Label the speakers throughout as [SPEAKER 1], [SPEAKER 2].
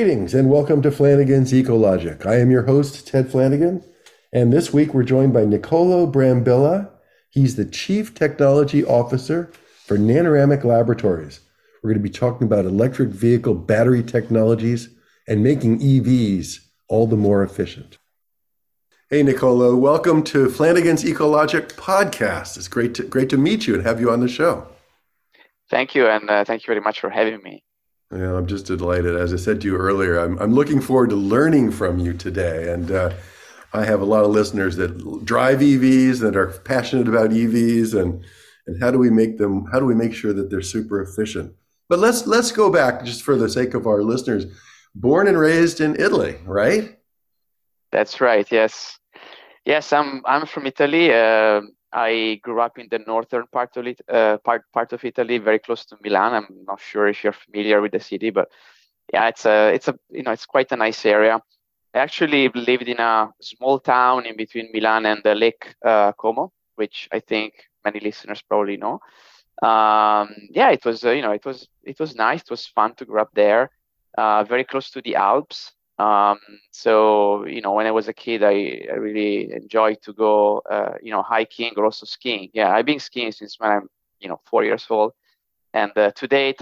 [SPEAKER 1] Greetings and welcome to Flanagan's Ecologic. I am your host, Ted Flanagan, and this week we're joined by Nicolo Brambilla. He's the Chief Technology Officer for Nanoramic Laboratories. We're going to be talking about electric vehicle battery technologies and making EVs all the more efficient. Hey, Nicolo, welcome to Flanagan's Ecologic podcast. It's great to meet you and have you on the show.
[SPEAKER 2] Thank you, and thank you very much for having me.
[SPEAKER 1] Yeah, I'm just delighted. As I said to you earlier, I'm looking forward to learning from you today. And I have a lot of listeners that drive EVs, that are passionate about EVs, and how do we make sure that they're super efficient? But let's go back just for the sake of our listeners. Born and raised in Italy, right?
[SPEAKER 2] That's right. Yes, yes. I'm from Italy. I grew up in the northern part of part of Italy, very close to Milan. I'm not sure if you're familiar with the city, but yeah, it's quite a nice area. I actually lived in a small town in between Milan and the Lake Como, which I think many listeners probably know. Yeah, it was it was nice. It was fun to grow up there, very close to the Alps. So when I was a kid, I really enjoyed to go hiking or also skiing. Yeah, I've been skiing since when I'm 4 years old, and to date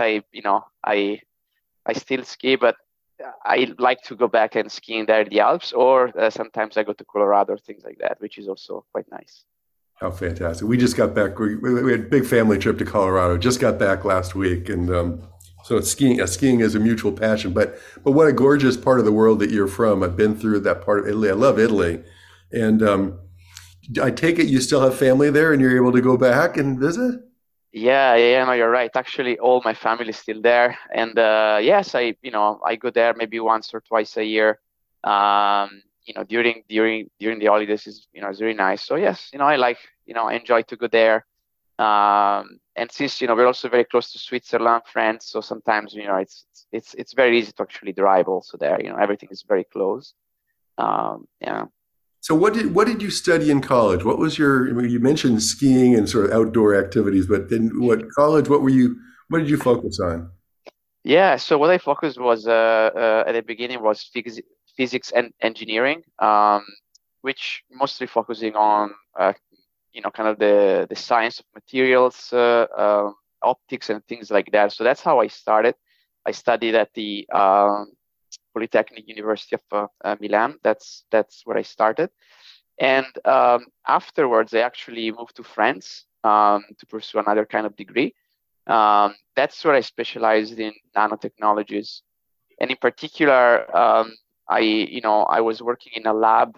[SPEAKER 2] I still ski, but I like to go back and skiing there in the Alps, or sometimes I go to Colorado or things like that, which is also quite nice.
[SPEAKER 1] How fantastic. We just got back. We had a big family trip to Colorado. Just got back last week. And so it's skiing is a mutual passion. But what a gorgeous part of the world that you're from. I've been through that part of Italy. I love Italy. And I take it you still have family there and you're able to go back and visit?
[SPEAKER 2] Yeah, no, you're right. Actually, all my family is still there, and yes, I go there maybe once or twice a year. During the holidays is really nice. So yes, I enjoy to go there. And since we're also very close to Switzerland, France, so sometimes it's very easy to actually drive also there. Everything is very close. Yeah.
[SPEAKER 1] So what did you study in college? What was you mentioned skiing and sort of outdoor activities, but then what college, what did you focus on?
[SPEAKER 2] Yeah, so what I focused was at the beginning was physics and engineering, which mostly focusing on kind of the science of materials, optics, and things like that. So that's how I started. I studied at the Polytechnic University of Milan. That's where I started, and afterwards I actually moved to France to pursue another kind of degree. That's where I specialized in nanotechnologies, and in particular, I was working in a lab,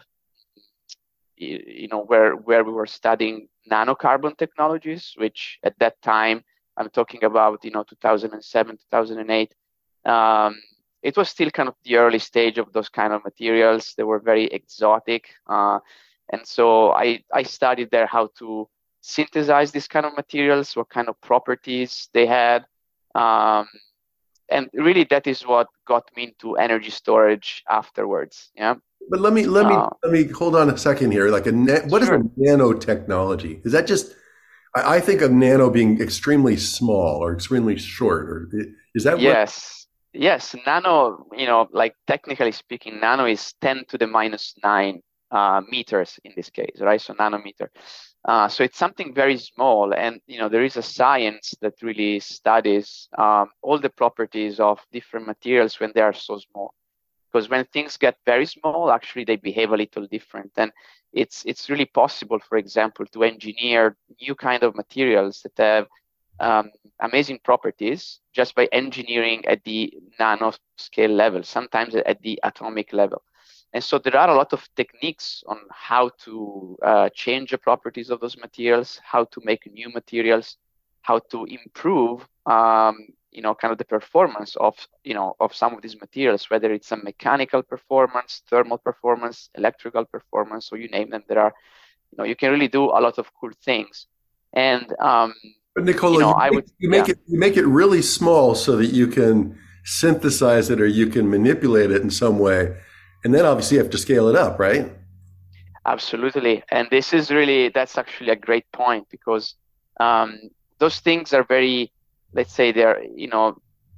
[SPEAKER 2] where we were studying nanocarbon technologies, which at that time I'm talking about 2007, 2008. It was still kind of the early stage of those kind of materials. They were very exotic, and so I studied there how to synthesize these kind of materials, what kind of properties they had. Um, and really that is what got me into energy storage afterwards. Yeah.
[SPEAKER 1] But
[SPEAKER 2] Uh,
[SPEAKER 1] let me hold on a second here. What is a
[SPEAKER 2] sure.
[SPEAKER 1] nanotechnology? Is that just I think of nano being extremely small or extremely short, or is that what?
[SPEAKER 2] Yes. Yes. Nano, like technically speaking, nano is 10 to the minus 9 meters in this case, right? So nanometer. So it's something very small, and there is a science that really studies all the properties of different materials when they are so small. Because when things get very small, actually they behave a little different, and it's really possible, for example, to engineer new kind of materials that have amazing properties just by engineering at the nanoscale level, sometimes at the atomic level. And so there are a lot of techniques on how to change the properties of those materials, how to make new materials, how to improve, kind of the performance of some of these materials, whether it's a mechanical performance, thermal performance, electrical performance, so you name them. There are, you can really do a lot of cool things. And
[SPEAKER 1] But Nicola,
[SPEAKER 2] I would, yeah.
[SPEAKER 1] you make it really small so that you can synthesize it or you can manipulate it in some way, and then obviously you have to scale it up, right?
[SPEAKER 2] Absolutely. And that's actually a great point because um, those things are very, let's say they're,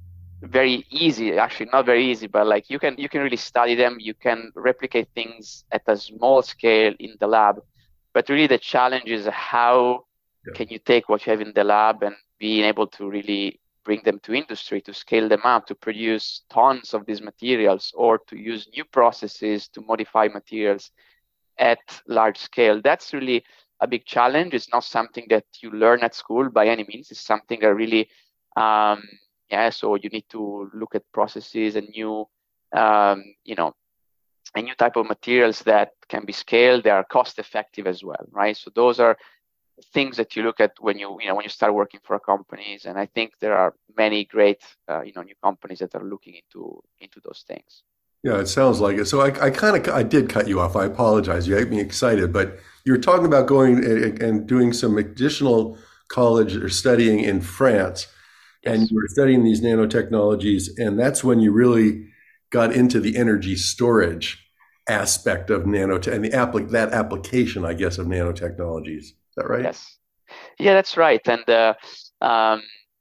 [SPEAKER 2] very easy, actually not very easy, but like you can really study them. You can replicate things at a small scale in the lab, but really the challenge is how
[SPEAKER 1] Yeah.
[SPEAKER 2] can you take what you have in the lab and being able to really bring them to industry, to scale them up, to produce tons of these materials, or to use new processes to modify materials at large scale. That's really a big challenge. It's not something that you learn at school by any means. It's something that really, um, yeah. So you need to look at processes and new, you know, a new type of materials that can be scaled. They are cost effective as well, right? So those are things that you look at when when you start working for companies. And I think there are many great, new companies that are looking into those things.
[SPEAKER 1] Yeah, it sounds like it. So I did cut you off. I apologize. You made me excited, but you were talking about going and doing some additional college or studying in France, and
[SPEAKER 2] Yes.
[SPEAKER 1] you were studying these nanotechnologies, and that's when you really got into the energy storage aspect of nanotech and that application, I guess, of nanotechnologies. Is that right?
[SPEAKER 2] Yes. Yeah, that's right. And um,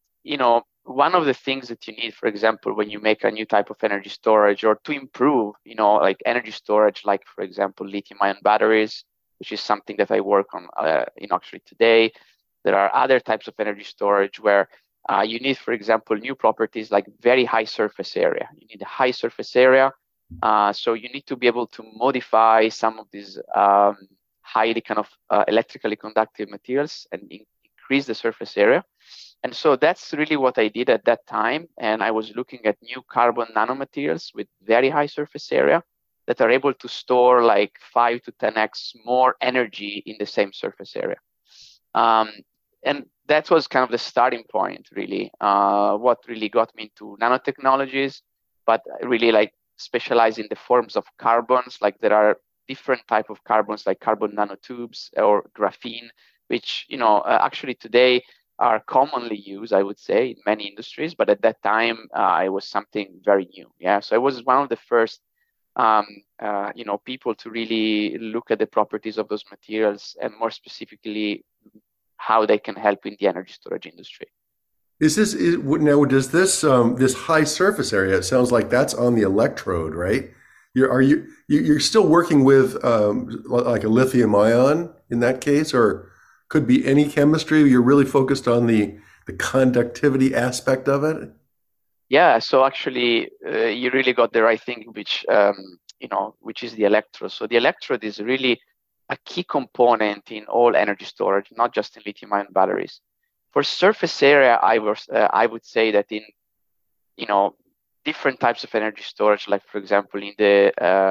[SPEAKER 2] one of the things that you need, for example, when you make a new type of energy storage or to improve, like energy storage, like for example, lithium-ion batteries, which is something that I work on, actually today. There are other types of energy storage where you need, for example, new properties like very high surface area. You need a high surface area. So you need to be able to modify some of these highly kind of electrically conductive materials and increase the surface area. And so that's really what I did at that time. And I was looking at new carbon nanomaterials with very high surface area that are able to store like 5 to 10x more energy in the same surface area. Um, and that was kind of the starting point, really, what really got me into nanotechnologies, but really like specialize in the forms of carbons. Like there are different type of carbons, like carbon nanotubes or graphene, which, actually today are commonly used, I would say, in many industries. But at that time, it was something very new. Yeah. So I was one of the first people to really look at the properties of those materials and more specifically how they can help in the energy storage industry.
[SPEAKER 1] Now does this high surface area? It sounds like that's on the electrode, right? You're still working with like a lithium ion in that case, or could be any chemistry? You're really focused on the conductivity aspect of it.
[SPEAKER 2] Yeah, so actually, you really got the right thing, which is the electrode. So the electrode is really a key component in all energy storage, not just in lithium-ion batteries. For surface area, I would say that in different types of energy storage, like for example in the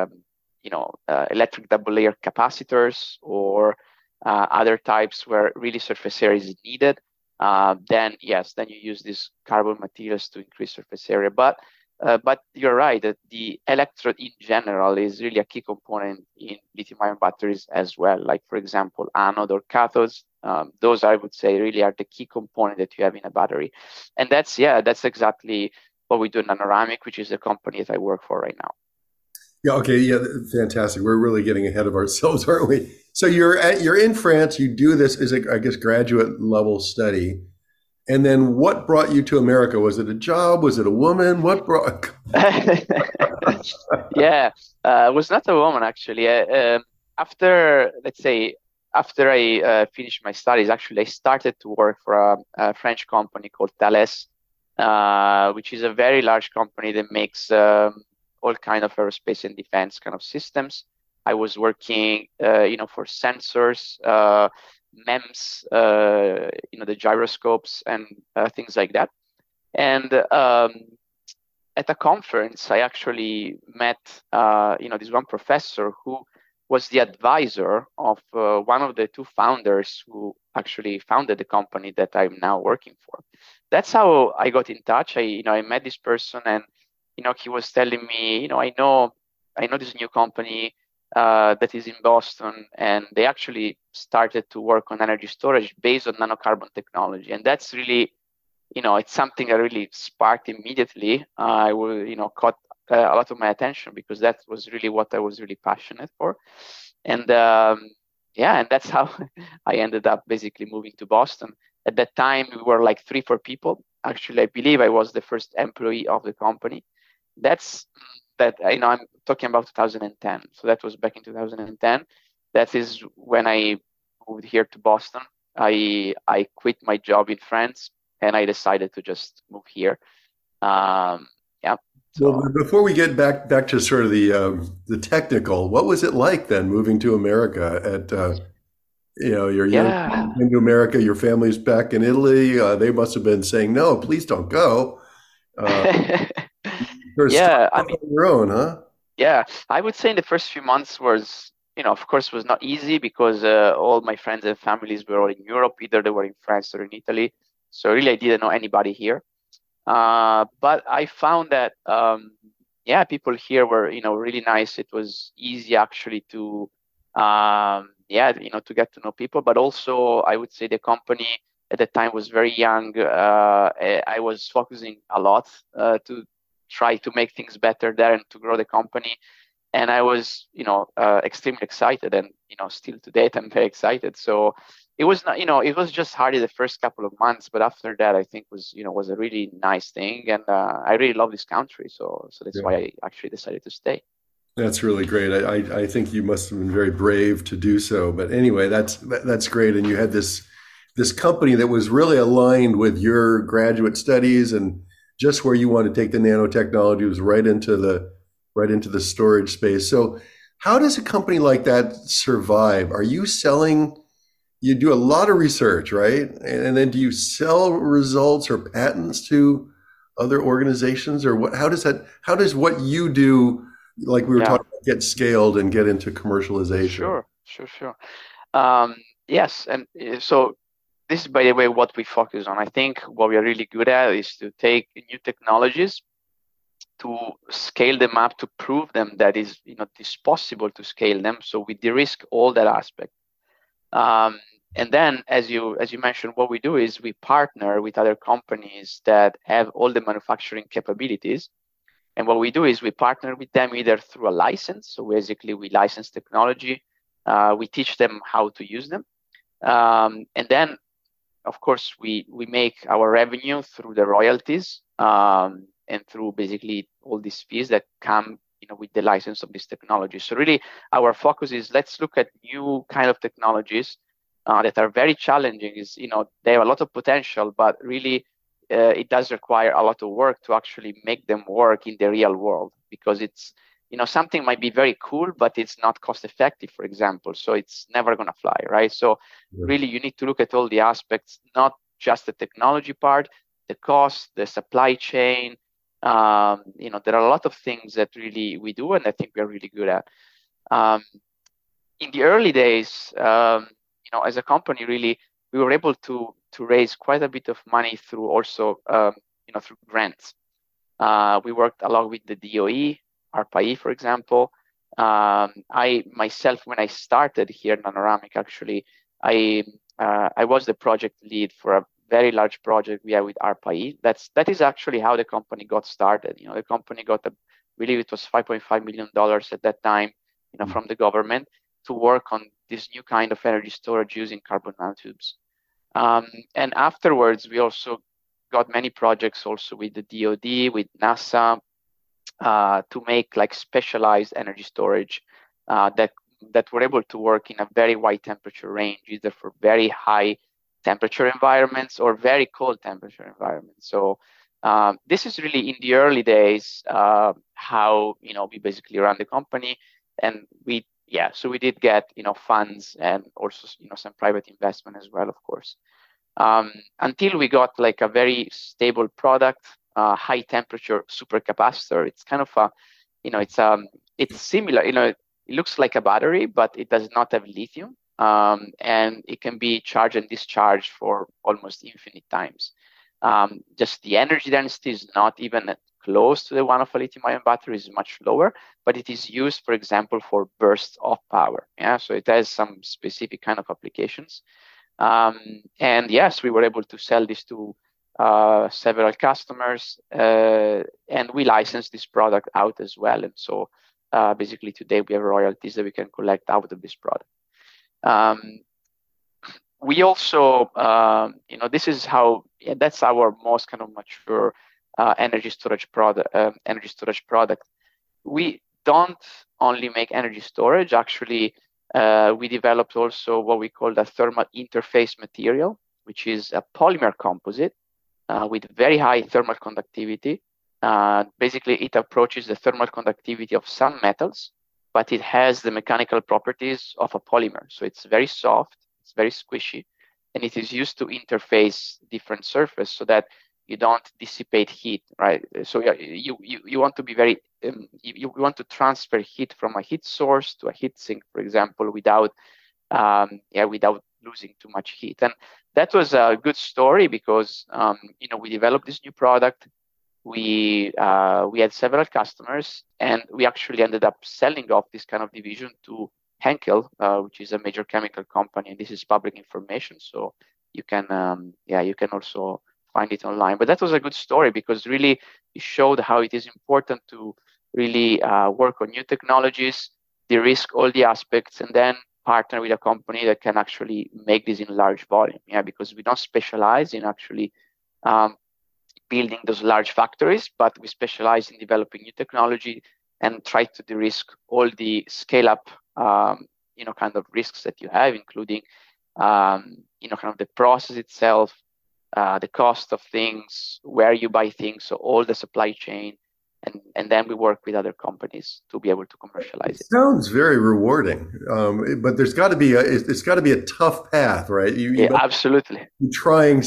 [SPEAKER 2] electric double layer capacitors or other types where really surface area is needed, then yes, then you use these carbon materials to increase surface area. But you're right that the electrode in general is really a key component in lithium-ion batteries as well. Like for example, anode or cathodes. Those I would say really are the key component that you have in a battery, and that's exactly what we do in Nanoramic, which is the company that I work for right now.
[SPEAKER 1] Yeah. Okay. Yeah. Fantastic. We're really getting ahead of ourselves, aren't we? So you're in France. You do this as a, I guess, graduate level study. And then what brought you to America? Was it a job? Was it a woman? What brought?
[SPEAKER 2] Yeah, it was not a woman actually. Let's say, after I finished my studies, actually, I started to work for a French company called Thales, which is a very large company that makes all kind of aerospace and defense kind of systems. I was working, for sensors, MEMS, the gyroscopes and things like that. And at a conference, I actually met, this one professor who was the advisor of one of the two founders who actually founded the company that I'm now working for. That's how I got in touch. I met this person, and he was telling me, I know this new company that is in Boston, and they actually started to work on energy storage based on nanocarbon technology, and that's really it's something that really sparked immediately. I will, caught a lot of my attention because that was really what I was really passionate for. And yeah, and that's how I ended up basically moving to Boston. At that time, we were like 3, 4 people. actually, I believe I was the first employee of the company. That's that, I'm talking about 2010. So that was back in 2010. That is when I moved here to Boston. I quit my job in France and I decided to just move here. Yeah.
[SPEAKER 1] Well,
[SPEAKER 2] So
[SPEAKER 1] before we get back to sort of the technical, what was it like then moving to America? You're
[SPEAKER 2] yeah.
[SPEAKER 1] into America, your family's back in Italy. They must have been saying, "No, please don't go." Uh, sort of start
[SPEAKER 2] Yeah, I
[SPEAKER 1] off
[SPEAKER 2] mean,
[SPEAKER 1] on your own, huh?
[SPEAKER 2] yeah, I would say in the first few months was, of course, was not easy because all my friends and families were all in Europe. Either they were in France or in Italy. So really, I didn't know anybody here. But I found that, yeah, people here were, really nice. It was easy actually to, yeah, to get to know people. But also, I would say the company at the time was very young. I was focusing a lot to try to make things better there and to grow the company. And I was, extremely excited, and still to date, I'm very excited. So it was not, it was just hard the first couple of months, but after that, I think was a really nice thing, and I really love this country. So that's why
[SPEAKER 1] Yeah.
[SPEAKER 2] I actually decided to stay.
[SPEAKER 1] That's really great. I think you must have been very brave to do so. But anyway, that's great. And you had this company that was really aligned with your graduate studies and just where you want to take the nanotechnology was right into the storage space. So how does a company like that survive? Are you selling? You do a lot of research, right? And then do you sell results or patents to other organizations, or what? How does that? How does what you do, like we were
[SPEAKER 2] Yeah,
[SPEAKER 1] talking about, get scaled and get into commercialization?
[SPEAKER 2] sure. Um, yes, and so this is, by the way, what we focus on. I think what we are really good at is to take new technologies to scale them up to prove them that it's possible to scale them. So we de-risk all that aspect. Um, and then, as you mentioned, what we do is we partner with other companies that have all the manufacturing capabilities. And what we do is we partner with them either through a license. So basically, we license technology. We teach them how to use them. And then, of course, we make our revenue through the royalties, and through basically all these fees that come with the license of this technology. So really, our focus is let's look at new kind of technologies that are very challenging. Is they have a lot of potential, but really it does require a lot of work to actually make them work in the real world, because it's something might be very cool, but it's not cost effective, for example. So it's never going to fly, right? So
[SPEAKER 1] Yeah.
[SPEAKER 2] really, you need to look at all the aspects, not just the technology part, the cost, the supply chain. There are a lot of things that really we do, and I think we are really good at. Um, in the early days, as a company, really, we were able to raise quite a bit of money through also, through grants. We worked along with the DOE, ARPA-E, for example. I myself, when I started here in Nanoramic, actually, I was the project lead for a very large project we had with ARPA-E. That is actually how the company got started. The company got I believe it was $5.5 million at that time, from the government to work on this new kind of energy storage using carbon nanotubes. And afterwards, we also got many projects also with the DoD, with NASA, to make like specialized energy storage that were able to work in a very wide temperature range, either for very high temperature environments or very cold temperature environments. So this is really in the early days how we basically run the company, and so we did get funds and also some private investment as well, of course, until we got like a very stable product, high temperature supercapacitor. It's kind of it's similar. It looks like a battery, but it does not have lithium, and it can be charged and discharged for almost infinite times. Just the energy density is not even close to the one of a lithium-ion battery; is much lower, but it is used, for example, for bursts of power. Yeah, so it has some specific kind of applications. And yes, we were able to sell this to several customers, and we licensed this product out as well. And so basically today we have royalties that we can collect out of this product. We also, this is how yeah, that's our most kind of mature energy storage product. We don't only make energy storage. Actually, we developed also what we call the thermal interface material, which is a polymer composite with very high thermal conductivity. Basically, it approaches the thermal conductivity of some metals, but it has the mechanical properties of a polymer. So it's very soft, it's very squishy, and it is used to interface different surfaces so that you don't dissipate heat, right? So you want to be very, you want to transfer heat from a heat source to a heat sink, for example, without losing too much heat. And that was a good story because we developed this new product. We had several customers, and we actually ended up selling off this kind of division to Henkel, which is a major chemical company, and this is public information, so you can also find it online. But that was a good story because really it showed how it is important to really work on new technologies, de-risk all the aspects, and then partner with a company that can actually make this in large volume. Yeah, because we don't specialize in actually building those large factories, but we specialize in developing new technology and try to de-risk all the scale-up, kind of risks that you have, including, kind of the process itself, the cost of things, where you buy things, so all the supply chain, and then we work with other companies to be able to commercialize it.
[SPEAKER 1] Sounds very rewarding, but it's got to be a tough path, right?
[SPEAKER 2] Absolutely.
[SPEAKER 1] You try and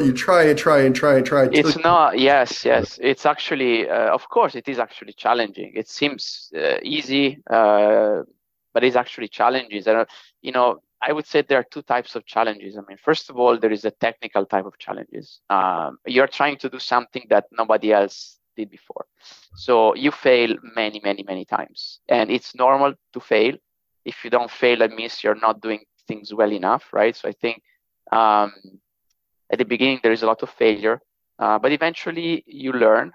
[SPEAKER 1] try.
[SPEAKER 2] It's not. Yes. It's actually, of course, it is actually challenging. It seems easy, but it's actually challenges. And I would say there are two types of challenges. I mean, first of all, there is a technical type of challenges. You're trying to do something that nobody else did before. So you fail many, many, many times. And it's normal to fail. If you don't fail, that means you're not doing things well enough, right? So I think at the beginning, there is a lot of failure, but eventually you learn.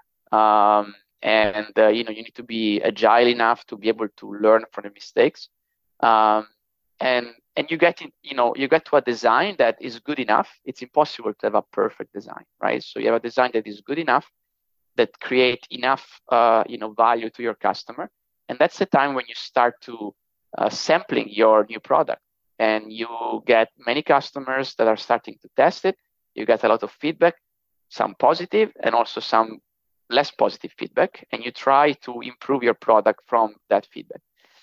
[SPEAKER 2] And you need to be agile enough to be able to learn from the mistakes. And you get to a design that is good enough. It's impossible to have a perfect design, right? So you have a design that is good enough, that create enough value to your customer, and that's the time when you start to sampling your new product, and you get many customers that are starting to test it. You get a lot of feedback, some positive and also some less positive feedback, and you try to improve your product from that feedback.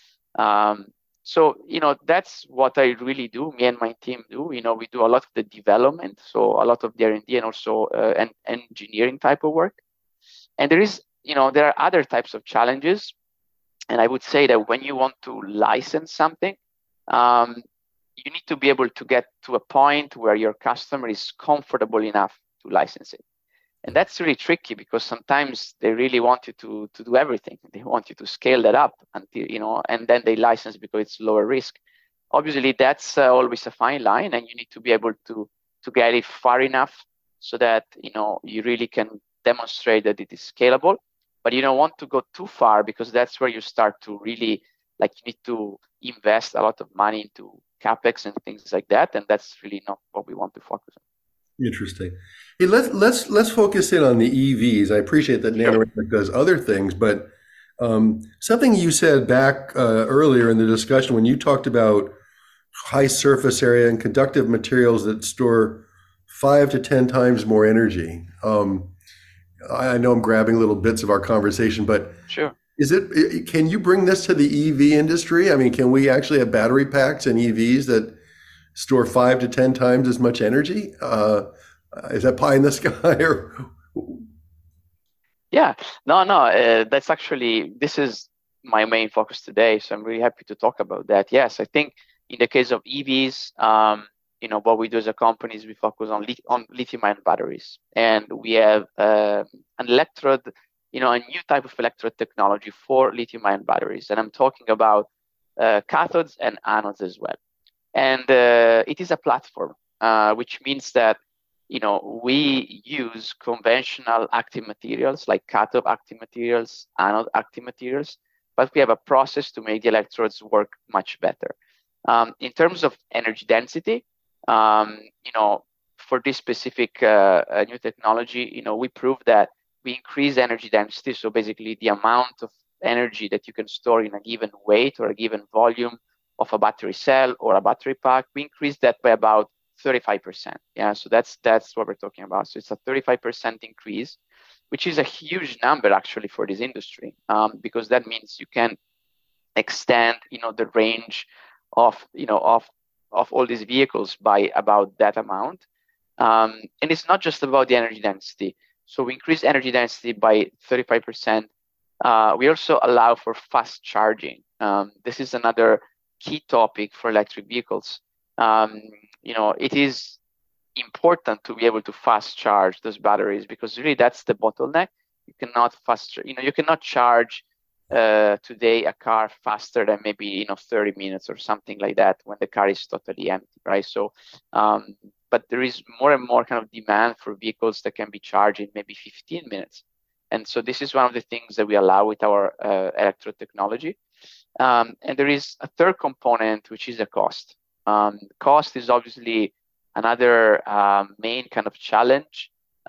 [SPEAKER 2] So that's what I really do. Me and my team do. We do a lot of the development, so a lot of the R&D and also engineering type of work. And there are other types of challenges. And I would say that when you want to license something, you need to be able to get to a point where your customer is comfortable enough to license it. And that's really tricky because sometimes they really want you to do everything. They want you to scale that up until, and then they license because it's lower risk. Obviously, that's always a fine line, and you need to be able to get it far enough so that, you really can demonstrate that it is scalable, but you don't want to go too far because that's where you start to really, you need to invest a lot of money into CapEx and things like that, and that's really not what we want to focus on.
[SPEAKER 1] Interesting. Hey, let's focus in on the EVs. I appreciate that NanoRamic does other things, but something you said back earlier in the discussion when you talked about high surface area and conductive materials that store 5 to 10 times more energy. I know I'm grabbing little bits of our conversation, but
[SPEAKER 2] sure.
[SPEAKER 1] Can you bring this to the EV industry? I mean, can we actually have battery packs in EVs that store 5 to 10 times as much energy? Is that pie in the sky?
[SPEAKER 2] Yeah, no. This is my main focus today, so I'm really happy to talk about that. Yes, I think in the case of EVs, what we do as a company is we focus on lithium-ion batteries, and we have an electrode, a new type of electrode technology for lithium-ion batteries, and I'm talking about cathodes and anodes as well. And it is a platform, which means that we use conventional active materials like cathode active materials, anode active materials, but we have a process to make the electrodes work much better. In terms of energy density, for this specific new technology, we proved that we increase energy density. So basically the amount of energy that you can store in a given weight or a given volume of a battery cell or a battery pack, we increase that by about 35%. Yeah, so that's what we're talking about. So it's a 35% increase, which is a huge number actually for this industry, because that means you can extend, the range of, of all these vehicles by about that amount. And it's not just about the energy density. So we increase energy density by 35%. We also allow for fast charging. This is another key topic for electric vehicles. It is important to be able to fast charge those batteries, because really that's the bottleneck. You cannot charge today a car faster than maybe 30 minutes or something like that when the car is totally empty, right? So but there is more and more kind of demand for vehicles that can be charged in maybe 15 minutes. And so this is one of the things that we allow with our electrode technology. And there is a third component, which is the cost. Cost is obviously another main kind of challenge.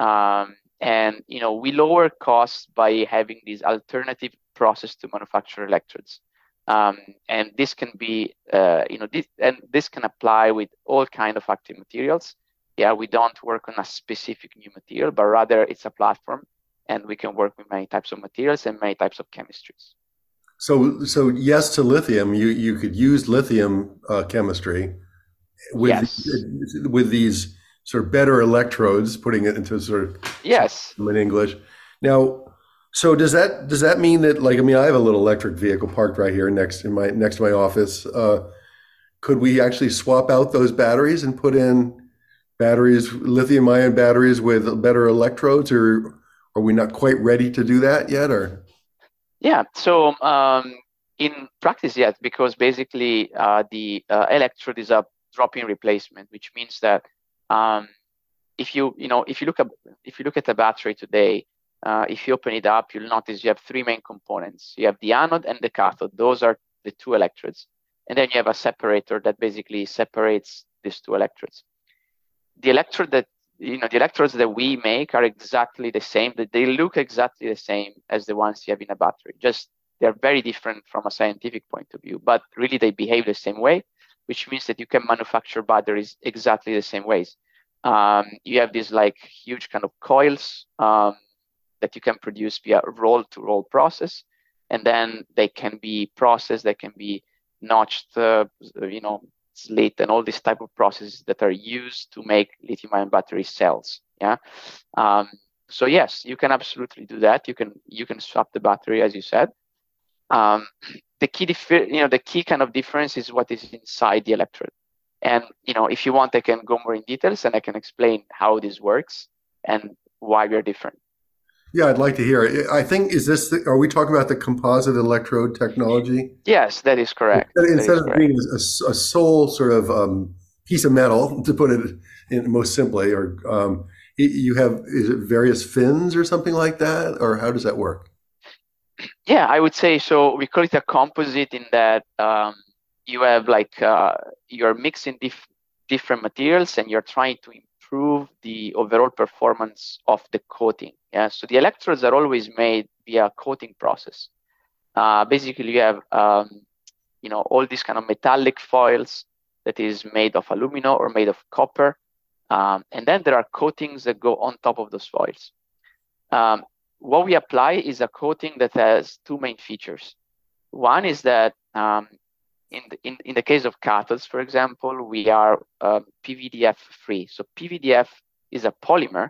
[SPEAKER 2] And we lower costs by having this alternative process to manufacture electrodes. And this can be, this can apply with all kind of active materials. Yeah, we don't work on a specific new material, but rather it's a platform, and we can work with many types of materials and many types of chemistries.
[SPEAKER 1] So yes to lithium. You could use lithium chemistry with
[SPEAKER 2] Yes.
[SPEAKER 1] with these sort of better electrodes, putting it into sort of
[SPEAKER 2] Yes.
[SPEAKER 1] in English. Now, so does that mean that, like, I mean, I have a little electric vehicle parked right here next to my office. Could we actually swap out those batteries and put in batteries, lithium ion batteries with better electrodes, or are we not quite ready to do that yet? Or
[SPEAKER 2] Yeah. So in practice, yes, because basically the electrode is a drop-in replacement, which means that if you look at a battery today, if you open it up, you'll notice you have three main components. You have the anode and the cathode. Those are the two electrodes. And then you have a separator that basically separates these two electrodes. The electrodes that we make are exactly the same. They look exactly the same as the ones you have in a battery. Just they're very different from a scientific point of view, but really they behave the same way, which means that you can manufacture batteries exactly the same ways. You have these like huge kind of coils that you can produce via roll-to-roll process, and then they can be processed, they can be notched, slit, and all these type of processes that are used to make lithium-ion battery cells. Yeah. So yes, you can absolutely do that. You can swap the battery, as you said. The key kind of difference is what is inside the electrode. And if you want, I can go more in details and I can explain how this works and why we're different.
[SPEAKER 1] yeah, I'd like to hear it. I think are we talking about the composite electrode technology?
[SPEAKER 2] Yes, that is correct.
[SPEAKER 1] Instead of being a sole sort of piece of metal, to put it in most simply, or you have, is it various fins or something like that, or how does that work?
[SPEAKER 2] Yeah, I would say so. We call it a composite in that you have you're mixing different materials and you're trying to improve the overall performance of the coating. Yeah, so the electrodes are always made via coating process. Basically, you have all these kind of metallic foils that is made of aluminum or made of copper, and then there are coatings that go on top of those foils. What we apply is a coating that has two main features. One is that in the case of cathodes, for example, we are PVDF free. So PVDF is a polymer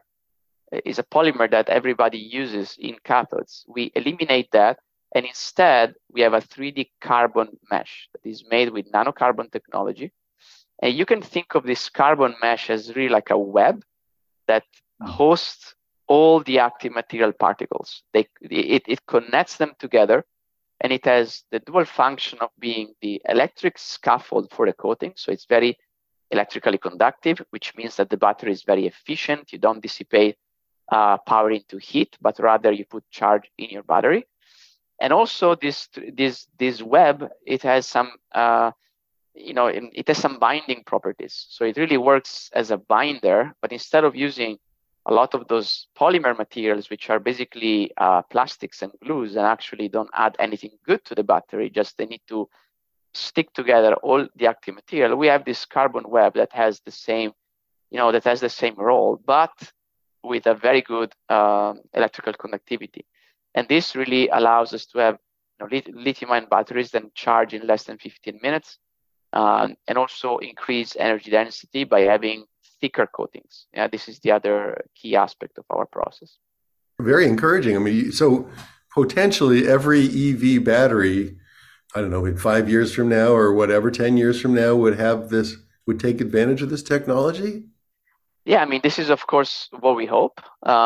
[SPEAKER 2] that everybody uses in cathodes. We eliminate that, and instead we have a 3D carbon mesh that is made with nanocarbon technology. And you can think of this carbon mesh as really like a web that hosts all the active material particles. It connects them together, and it has the dual function of being the electric scaffold for the coating. So it's very electrically conductive, which means that the battery is very efficient. You don't dissipate power into heat, but rather you put charge in your battery. And also this web, it has some it has some binding properties. So it really works as a binder, but instead of using a lot of those polymer materials, which are basically plastics and glues and actually don't add anything good to the battery, just they need to stick together all the active material. We have this carbon web that has the same, role, but with a very good electrical conductivity. And this really allows us to have lithium-ion batteries that charge in less than 15 minutes, and also increase energy density by having thicker coatings. Yeah, this is the other key aspect of our process.
[SPEAKER 1] Very encouraging. I mean, so potentially every EV battery, I don't know, in 5 years from now or whatever, 10 years from now would take advantage of this technology?
[SPEAKER 2] Yeah, I mean, this is of course what we hope.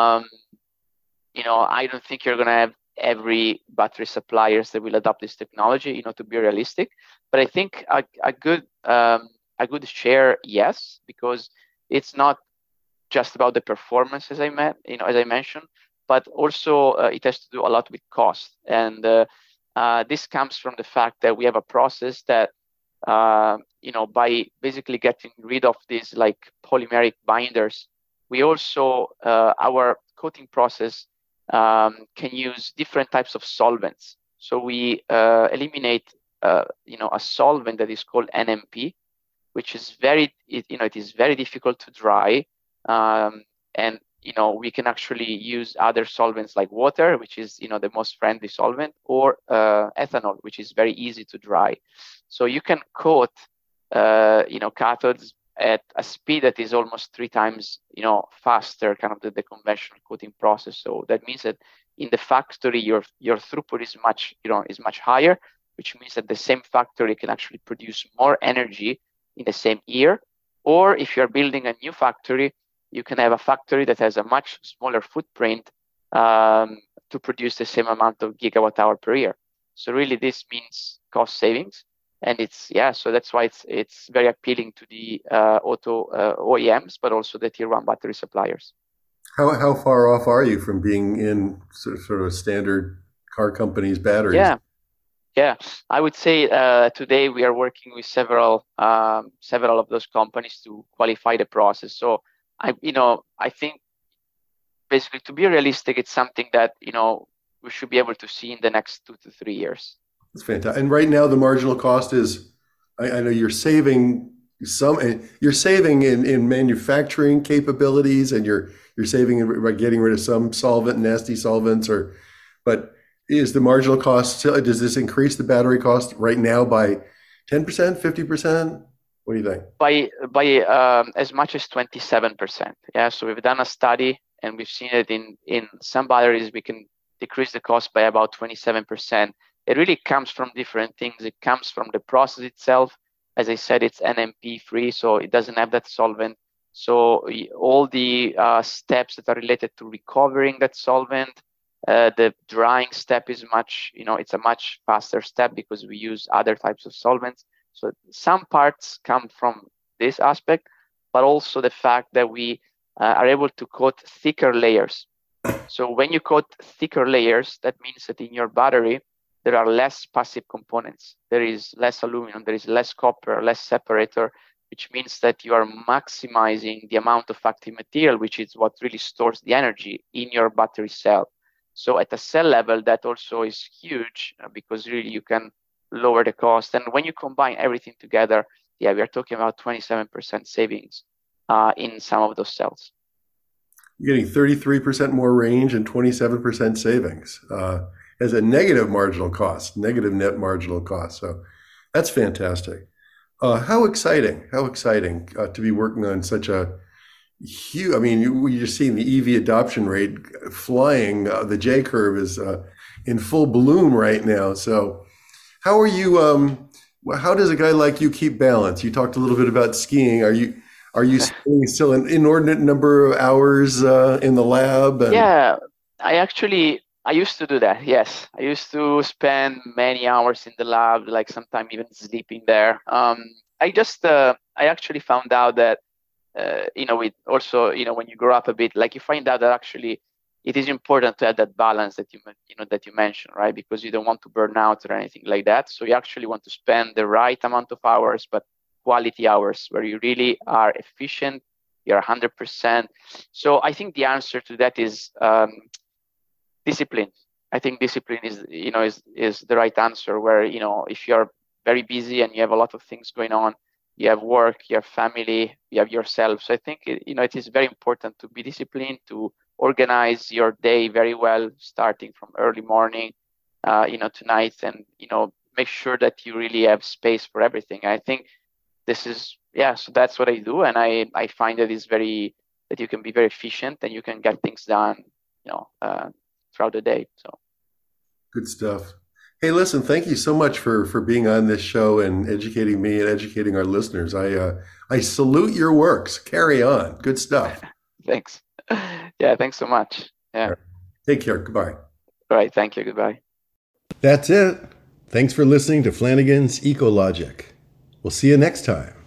[SPEAKER 2] I don't think you're going to have every battery suppliers that will adopt this technology, to be realistic. But I think a good share, yes, because it's not just about the performance, as I mentioned, but also it has to do a lot with cost. And this comes from the fact that we have a process that, by basically getting rid of these like polymeric binders, we also our coating process can use different types of solvents. So we eliminate, a solvent that is called NMP, which is it is very difficult to dry, and we can actually use other solvents like water, which is the most friendly solvent, or ethanol, which is very easy to dry. So you can coat cathodes at a speed that is almost 3 times faster, kind of the conventional coating process. So that means that in the factory your throughput is much higher, which means that the same factory can actually produce more energy in the same year. Or if you're building a new factory, you can have a factory that has a much smaller footprint to produce the same amount of gigawatt hour per year. So really this means cost savings. And so that's why it's very appealing to the auto OEMs, but also the tier one battery suppliers.
[SPEAKER 1] How far off are you from being in sort of standard car companies' batteries?
[SPEAKER 2] Yeah, I would say today we are working with several of those companies to qualify the process. So I think basically, to be realistic, it's something that we should be able to see in the next 2 to 3 years.
[SPEAKER 1] That's fantastic. And right now, the marginal cost is, I know you're saving in manufacturing capabilities, and you're saving by getting rid of some nasty solvents, but is the marginal cost, does this increase the battery cost right now by 10%, 50%? What do you think?
[SPEAKER 2] By as much as 27%. Yeah, so we've done a study and we've seen it in some batteries, we can decrease the cost by about 27%. It really comes from different things. It comes from the process itself. As I said, it's NMP free, so it doesn't have that solvent. So all the steps that are related to recovering that solvent, the drying step is it's a much faster step because we use other types of solvents. So some parts come from this aspect, but also the fact that we are able to coat thicker layers. So when you coat thicker layers, that means that in your battery, there are less passive components. There is less aluminum, there is less copper, less separator, which means that you are maximizing the amount of active material, which is what really stores the energy in your battery cell. So at a cell level, that also is huge because really you can lower the cost. And when you combine everything together, we are talking about 27% savings in some of those cells.
[SPEAKER 1] You're getting 33% more range and 27% savings as a negative net marginal cost. So that's fantastic. How exciting to be working on such a huge, I mean, you're seeing the EV adoption rate flying. The J curve is in full bloom right now. So how are you, how does a guy like you keep balance? You talked a little bit about skiing. Are you spending still an inordinate number of hours in the lab?
[SPEAKER 2] Yeah, I used to do that. Yes, I used to spend many hours in the lab, like sometimes even sleeping there. I actually found out that, with also, when you grow up a bit, like you find out that actually it is important to have that balance that you mentioned, right? Because you don't want to burn out or anything like that. So you actually want to spend the right amount of hours, but quality hours where you really are efficient, you're 100%. So I think the answer to that is discipline. I think discipline is the right answer. Where if you're very busy and you have a lot of things going on, you have work, you have family, you have yourself. So I think it is very important to be disciplined, to organize your day very well, starting from early morning, to night, and make sure that you really have space for everything. I think this is so that's what I do, and I find that that you can be very efficient and you can get things done, throughout the day. So
[SPEAKER 1] Good stuff. Hey, listen, thank you so much for being on this show and educating me and educating our listeners. I salute your works. Carry on. Good stuff.
[SPEAKER 2] thanks. Yeah, thanks so much.
[SPEAKER 1] All
[SPEAKER 2] Yeah.
[SPEAKER 1] right. Take care. Goodbye.
[SPEAKER 2] All right. Thank you. Goodbye.
[SPEAKER 1] That's it. Thanks for listening to Flanagan's Ecologic. We'll see you next time.